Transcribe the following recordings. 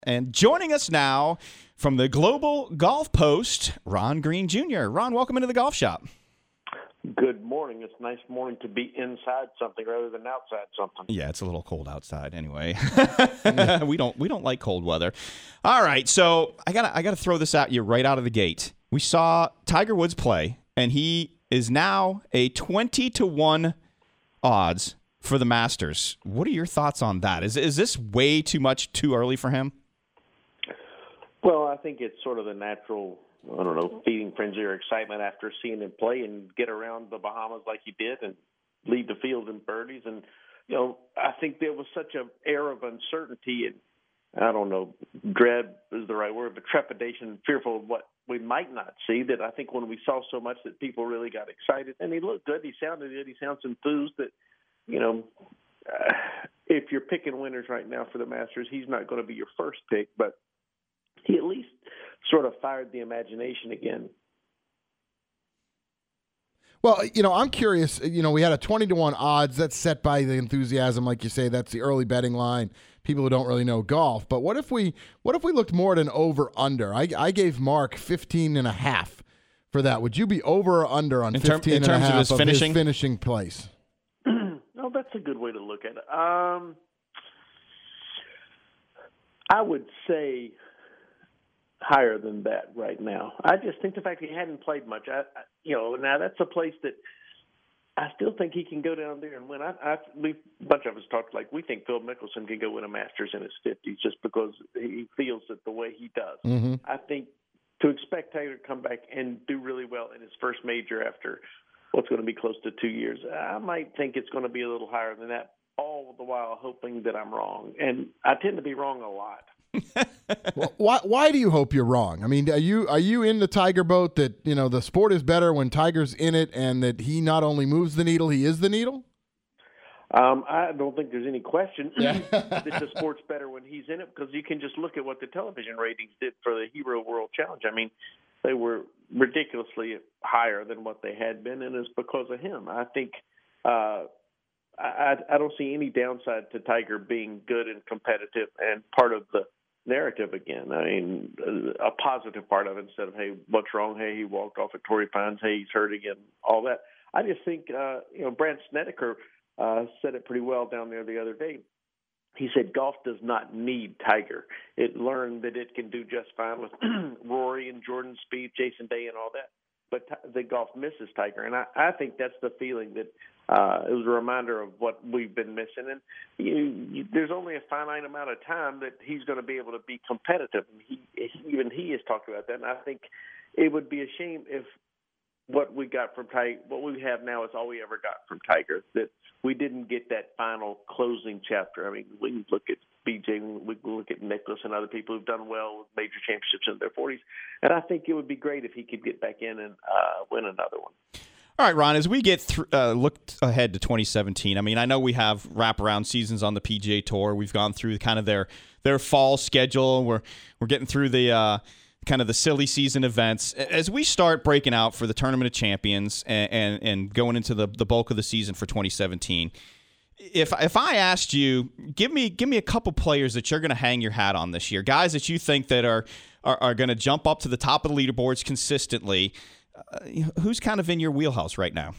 And joining us now from the Global Golf Post, Ron Green Jr. Ron, welcome into the golf shop. Good morning. It's a nice morning to be inside something rather than outside something. Yeah, it's a little cold outside anyway. We don't like cold weather. All right, so I gotta throw this at you right out of the gate. We saw Tiger Woods play, and he is now a 20-1 odds for the Masters. What are your thoughts on that? Is this way too early for him? Well, I think it's sort of the natural, feeding frenzy or excitement after seeing him play and get around the Bahamas like he did and lead the field in birdies. And, I think there was such an air of uncertainty and, dread is the right word, but trepidation, fearful of what we might not see, that I think when we saw so much that people really got excited. And he looked good. He sounded good. He sounds enthused that, if you're picking winners right now for the Masters, he's not going to be your first pick, but he at least sort of fired the imagination again. Well, I'm curious. We had a 20-1 odds that's set by the enthusiasm, like you say. That's the early betting line. People who don't really know golf. But what if we looked more at an over/under? I gave Mark 15.5 for that. Would you be over or under on 15.5 in terms of his finishing place? No, that's a good way to look at it. I would say higher than that right now. I just think the fact he hadn't played much, now that's a place that I still think he can go down there and win. A bunch of us talked like we think Phil Mickelson can go win a Masters in his 50s just because he feels it the way he does. Mm-hmm. I think to expect Taylor to come back and do really well in his first major after what's going to be close to 2 years, I might think it's going to be a little higher than that, all the while hoping that I'm wrong. And I tend to be wrong a lot. Well, why do you hope you're wrong? I mean, are you in the Tiger boat that, the sport is better when Tiger's in it and that he not only moves the needle, he is the needle? I don't think there's any question that the sport's better when he's in it, because you can just look at what the television ratings did for the Hero World Challenge. I mean, they were ridiculously higher than what they had been, and it's because of him. I think I don't see any downside to Tiger being good and competitive and part of the narrative again. I mean, a positive part of it instead of, hey, what's wrong? Hey, he walked off at Torrey Pines. Hey, he's hurt again. All that. I just think, Brandt Snedeker said it pretty well down there the other day. He said golf does not need Tiger. It learned that it can do just fine with Rory and Jordan Spieth, Jason Day, and all that. But the golf misses Tiger, and I think that's the feeling that it was a reminder of what we've been missing. And there's only a finite amount of time that he's going to be able to be competitive. And even he has talked about that. And I think it would be a shame if what we got from Tiger, what we have now, is all we ever got from Tiger. That we didn't get that final closing chapter. I mean, we can look at BJ, we can look at Nicklaus and other people who've done well with major championships in their 40s. And I think it would be great if he could get back in and win another one. All right, Ron, as we get looked ahead to 2017, I mean, I know we have wraparound seasons on the PGA Tour. We've gone through kind of their fall schedule. We're getting through the kind of the silly season events. As we start breaking out for the Tournament of Champions and going into the bulk of the season for 2017, if I asked you, give me a couple players that you're going to hang your hat on this year, guys that you think that are going to jump up to the top of the leaderboards consistently, who's kind of in your wheelhouse right now?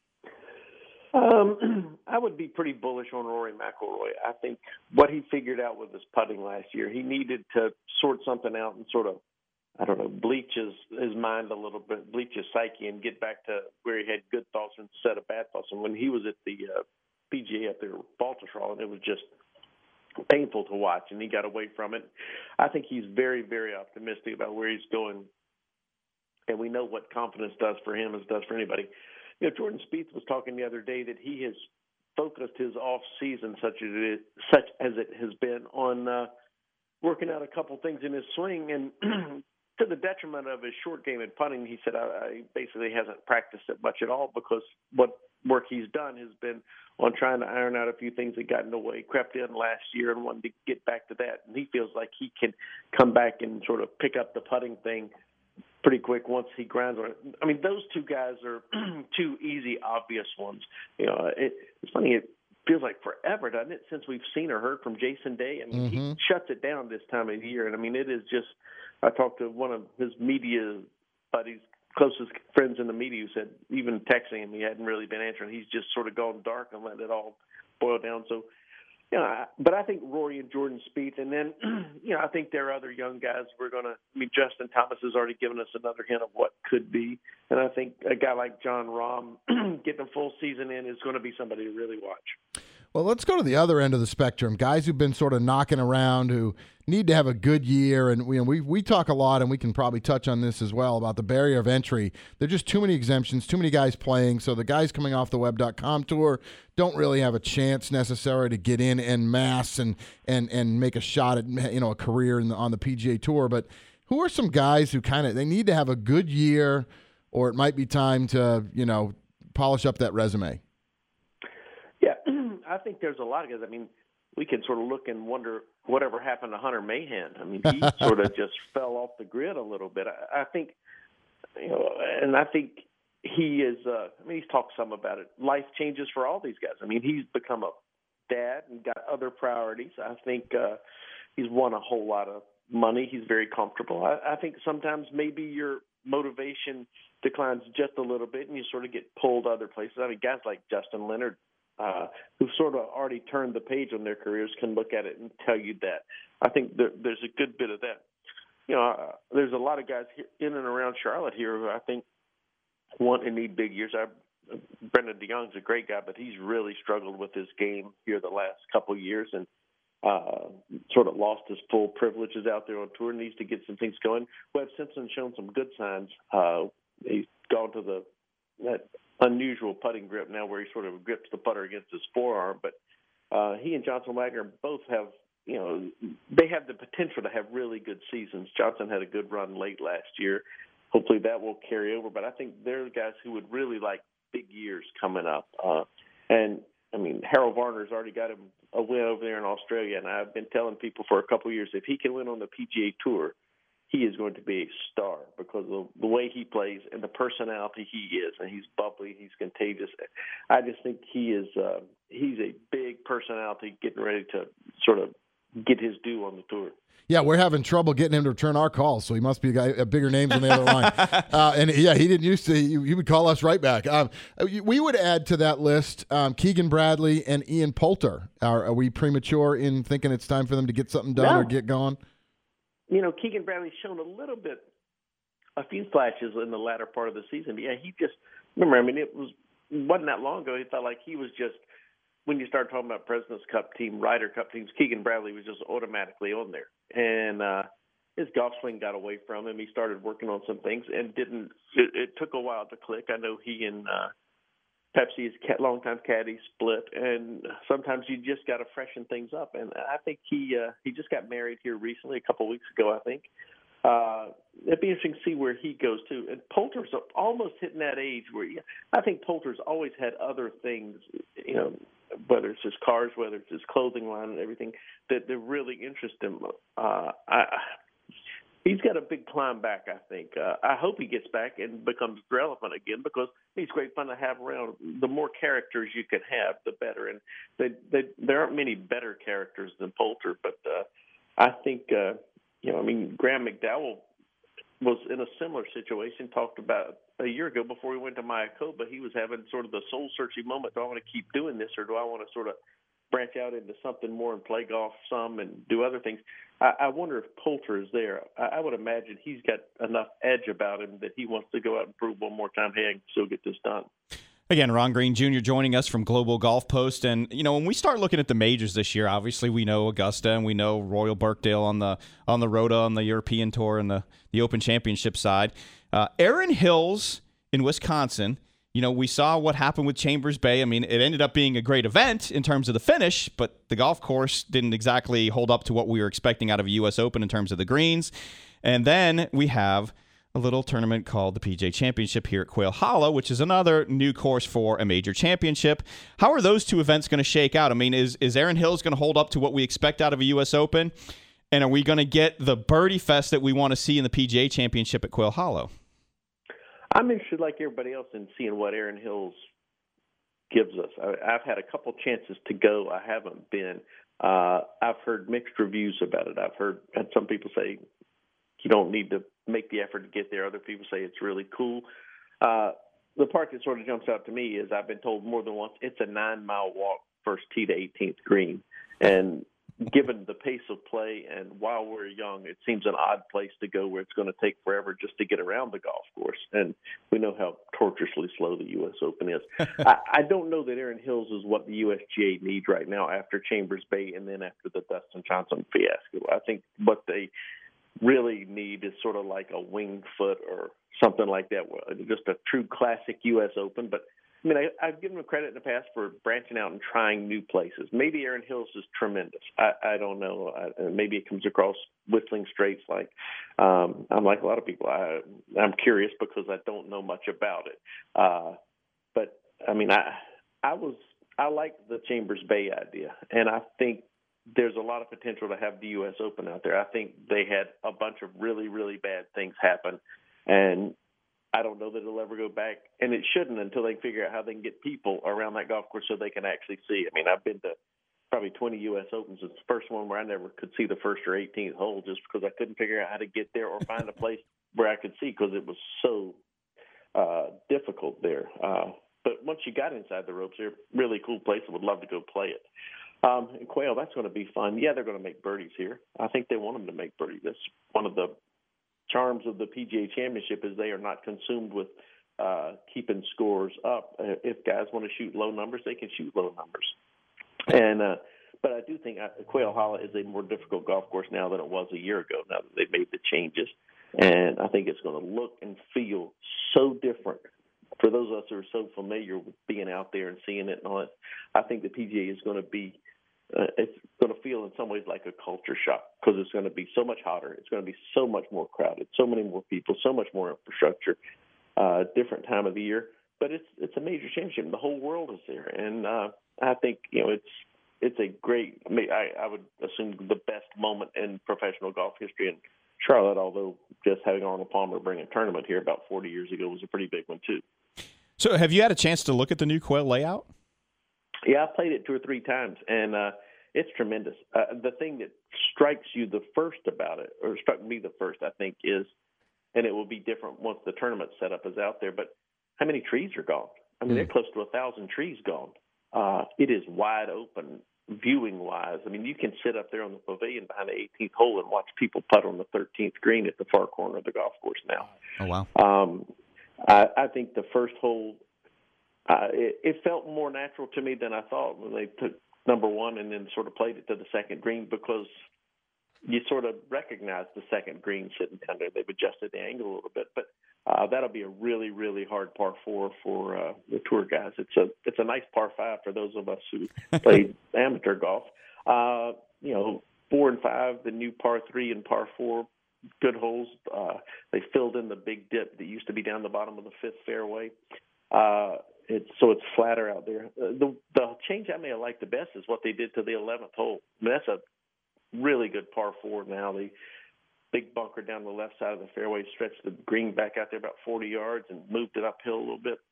I would be pretty bullish on Rory McIlroy. I think what he figured out with his putting last year, he needed to sort something out and sort of, bleach his mind a little bit, bleach his psyche, and get back to where he had good thoughts instead of bad thoughts. And when he was at the PGA up there at Baltusrol, and it was just painful to watch, and he got away from it. I think he's very, very optimistic about where he's going. And we know what confidence does for him as it does for anybody. Jordan Spieth was talking the other day that he has focused his off season such as it has been on working out a couple things in his swing, and to the detriment of his short game and putting. He said he basically hasn't practiced it much at all, because what work he's done has been on trying to iron out a few things that got in the way, crept in last year, and wanted to get back to that. And he feels like he can come back and sort of pick up the putting thing pretty quick once he grinds on it. I mean, those two guys are two easy, obvious ones. It's funny. feels like forever, doesn't it, since we've seen or heard from Jason Day? I mean, he shuts it down this time of year. And, I mean, it is just – I talked to one of his media buddies, closest friends in the media, who said even texting him, he hadn't really been answering. He's just sort of gone dark and let it all boil down. So, but I think Rory and Jordan Spieth, and then, I think there are other young guys we're going to – I mean, Justin Thomas has already given us another hint of what could be. And I think a guy like John Rahm getting a full season in is going to be somebody to really watch. Well, let's go to the other end of the spectrum. Guys who've been sort of knocking around, who need to have a good year. And we talk a lot, and we can probably touch on this as well, about the barrier of entry. There are just too many exemptions, too many guys playing. So the guys coming off the Web.com tour don't really have a chance necessarily to get in en masse and make a shot at a career on the PGA Tour. But who are some guys who they need to have a good year, or it might be time to polish up that resume? Yeah, I think there's a lot of guys. I mean, we can sort of look and wonder whatever happened to Hunter Mahan. I mean, he sort of just fell off the grid a little bit. I think, and I think he is. He's talked some about it. Life changes for all these guys. I mean, he's become a dad and got other priorities. I think he's won a whole lot of money. He's very comfortable. I think sometimes maybe your motivation declines just a little bit, and you sort of get pulled other places. I mean, guys like Justin Leonard, who've sort of already turned the page on their careers, can look at it and tell you that. I think there's a good bit of that. There's a lot of guys here, in and around Charlotte here, who I think want and need big years. Brendan DeYoung's a great guy, but he's really struggled with his game here the last couple of years and sort of lost his full privileges out there on tour. Needs to get some things going. Webb Simpson's shown some good signs. He's gone to that unusual putting grip now, where he sort of grips the putter against his forearm. But he and Johnson Wagner both have, they have the potential to have really good seasons. Johnson had a good run late last year. Hopefully that will carry over. But I think they're the guys who would really like big years coming up. And I mean, Harold Varner's already got him a win over there in Australia, and I've been telling people for a couple of years, if he can win on the PGA Tour, he is going to be a star because of the way he plays and the personality he is. And he's bubbly, he's contagious. I just think he's a big personality getting ready to sort of get his due on the tour. Yeah, we're having trouble getting him to return our calls, so he must be a bigger name than the other line. And he didn't used to. He would call us right back. We would add to that list Keegan Bradley and Ian Poulter. Are we premature in thinking it's time for them to get something done or get going? Keegan Bradley's shown a few flashes in the latter part of the season. But yeah, he just remember. I mean, wasn't that long ago. He felt like he was just. When you start talking about President's Cup team, Ryder Cup teams, Keegan Bradley was just automatically on there. And his golf swing got away from him. He started working on some things and didn't – it took a while to click. I know he and Pepsi, his longtime caddy, split. And sometimes you just got to freshen things up. And I think he just got married here recently, a couple of weeks ago, I think. It'd be interesting to see where he goes, too. And Poulter's almost hitting that age where I think Poulter's always had other things, whether it's his cars, whether it's his clothing line and everything, that really interest him. He's got a big climb back, I think. I hope he gets back and becomes relevant again because he's great fun to have around. The more characters you can have, the better. And there aren't many better characters than Poulter, but I think, Graham McDowell was in a similar situation, talked about a year ago before he went to Mayakoba. He was having sort of the soul-searching moment. Do I want to keep doing this or do I want to sort of branch out into something more and play golf some and do other things? I wonder if Poulter is there. I would imagine he's got enough edge about him that he wants to go out and prove one more time, hey, I can still get this done. Again, Ron Green Jr. joining us from Global Golf Post. And, when we start looking at the majors this year, obviously we know Augusta and we know Royal Birkdale on the Rota, on the European Tour and the Open Championship side. Erin Hills in Wisconsin, we saw what happened with Chambers Bay. I mean, it ended up being a great event in terms of the finish, but the golf course didn't exactly hold up to what we were expecting out of a U.S. Open in terms of the greens. And then we have a little tournament called the PGA Championship here at Quail Hollow, which is another new course for a major championship. How are those two events going to shake out? I mean, is Erin Hills going to hold up to what we expect out of a U.S. Open? And are we going to get the birdie fest that we want to see in the PGA Championship at Quail Hollow? I'm interested, like everybody else, in seeing what Erin Hills gives us. I've had a couple chances to go. I haven't been. I've heard mixed reviews about it. I've had some people say you don't need to make the effort to get there. Other people say it's really cool. The part that sort of jumps out to me is I've been told more than once it's a 9-mile walk first tee to 18th green. And given the pace of play and while we're young, it seems an odd place to go where it's going to take forever just to get around the golf course. And we know how tortuously slow the U.S. Open is. I don't know that Erin Hills is what the USGA needs right now after Chambers Bay and then after the Dustin Johnson fiasco. I think what they really need is sort of like a Winged Foot or something like that, just a true classic U.S. Open. But I mean, I've given him credit in the past for branching out and trying new places. Maybe Erin Hills is tremendous. I don't know. Maybe it comes across Whistling Straits like I'm like a lot of people. I'm curious because I don't know much about it. But I mean, I like the Chambers Bay idea, and I think there's a lot of potential to have the U.S. Open out there. I think they had a bunch of really, really bad things happen, and I don't know that it'll ever go back, and it shouldn't until they figure out how they can get people around that golf course so they can actually see. I mean, I've been to probably 20 U.S. Opens. It's the first one where I never could see the first or 18th hole just because I couldn't figure out how to get there or find a place where I could see because it was so difficult there. But once you got inside the ropes, they're a really cool place. I would love to go play it. And Quail, that's going to be fun. Yeah, they're going to make birdies here. I think they want them to make birdies. That's one of the charms of the PGA Championship is they are not consumed with keeping scores up. If guys want to shoot low numbers, they can shoot low numbers. And but I do think Quail Hollow is a more difficult golf course now than it was a year ago, now that they've made the changes. And I think it's going to look and feel so different. For those of us who are so familiar with being out there and seeing it and all that, I think the PGA is going to be it's going to feel in some ways like a culture shock because it's going to be so much hotter. It's going to be so much more crowded, so many more people, so much more infrastructure, different time of the year. But it's a major championship. The whole world is there. And I think, it's a great, I would assume the best moment in professional golf history. And Charlotte, although just having Arnold Palmer bring a tournament here about 40 years ago was a pretty big one too. So have you had a chance to look at the new Quail layout? Yeah, I played it 2 or 3 times, and it's tremendous. The thing that strikes you the first about it, or struck me the first, I think, is, and it will be different once the tournament setup is out there, but how many trees are gone? I mean, they're close to 1,000 trees gone. It is wide open, viewing-wise. I mean, you can sit up there on the pavilion behind the 18th hole and watch people putt on the 13th green at the far corner of the golf course now. Oh, wow. I think the first hole, it felt more natural to me than I thought when they took number 1 and then sort of played it to the second green because you sort of recognize the second green sitting down there. They've adjusted the angle a little bit, but that'll be a really, really hard par 4 for the tour guys. It's a nice par 5 for those of us who played amateur golf. 4 and 5, the new par 3 and par 4, good holes. They filled in the big dip that used to be down the bottom of the 5th fairway. It's flatter out there. The change I may have liked the best is what they did to the 11th hole. I mean, that's a really good par 4 now. The big bunker down the left side of the fairway stretched the green back out there about 40 yards and moved it uphill a little bit.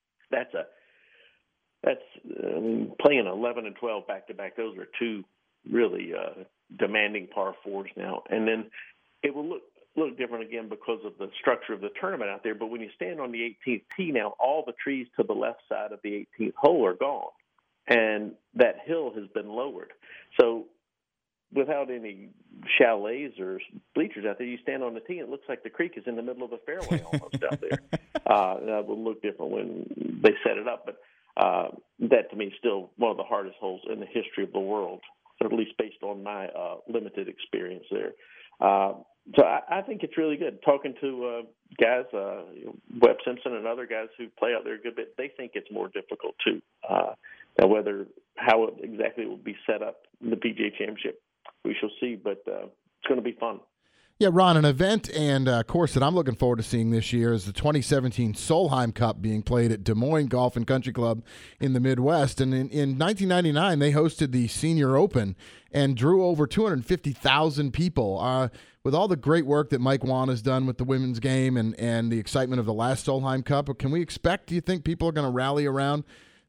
Playing 11 and 12 back to back. Those are 2 really demanding par 4s now. And then it will look different again because of the structure of the tournament out there. But when you stand on the 18th tee now, all the trees to the left side of the 18th hole are gone, and that hill has been lowered. So without any chalets or bleachers out there, you stand on the tee, and it looks like the creek is in the middle of the fairway almost out there. That will look different when they set it up. But that, to me, is still one of the hardest holes in the history of the world, at least based on my limited experience there. So I think it's really good. Talking to guys, Webb Simpson and other guys who play out there a good bit, they think it's more difficult too. Now, how it exactly will be set up in the PGA Championship, we shall see. But it's going to be fun. Yeah, Ron, an event and course that I'm looking forward to seeing this year is the 2017 Solheim Cup being played at Des Moines Golf and Country Club in the Midwest. And in 1999, they hosted the Senior Open and drew over 250,000 people. With all the great work that Mike Wan has done with the women's game and the excitement of the last Solheim Cup, can we expect, do you think, people are going to rally around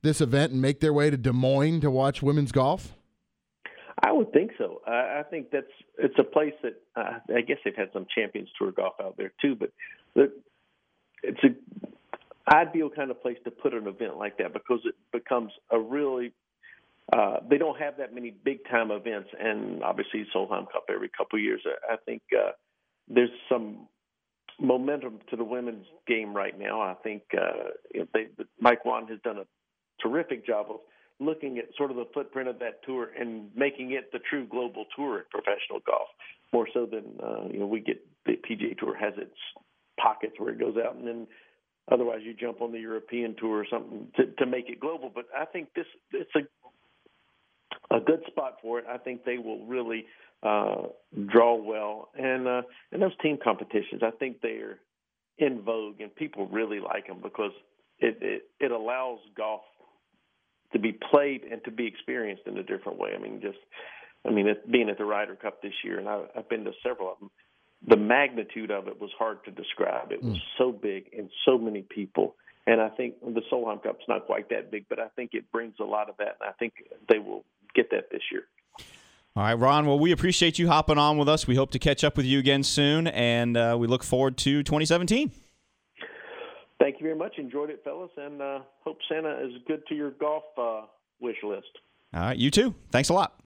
this event and make their way to Des Moines to watch women's golf? I would think so. I think it's a place that I guess they've had some Champions Tour golf out there too, but it's an ideal kind of place to put an event like that because it becomes a really they don't have that many big time events, and obviously Solheim Cup every couple of years. I think there's some momentum to the women's game right now. I think Mike Whan has done a terrific job of looking at sort of the footprint of that tour and making it the true global tour in professional golf, more so than we get the PGA Tour has its pockets where it goes out, and then otherwise you jump on the European Tour or something to make it global. But I think it's a good spot for it. I think they will really draw well, and those team competitions, I think they're in vogue, and people really like them because it allows golf to be played and to be experienced in a different way. Being at the Ryder Cup this year, and I've been to several of them, the magnitude of it was hard to describe. It was so big and so many people. And I think the Solheim Cup's not quite that big, but I think it brings a lot of that, and I think they will get that this year. All right, Ron, well, we appreciate you hopping on with us. We hope to catch up with you again soon, and we look forward to 2017. Thank you very much. Enjoyed it, fellas, and hope Santa is good to your golf wish list. All right, you too. Thanks a lot.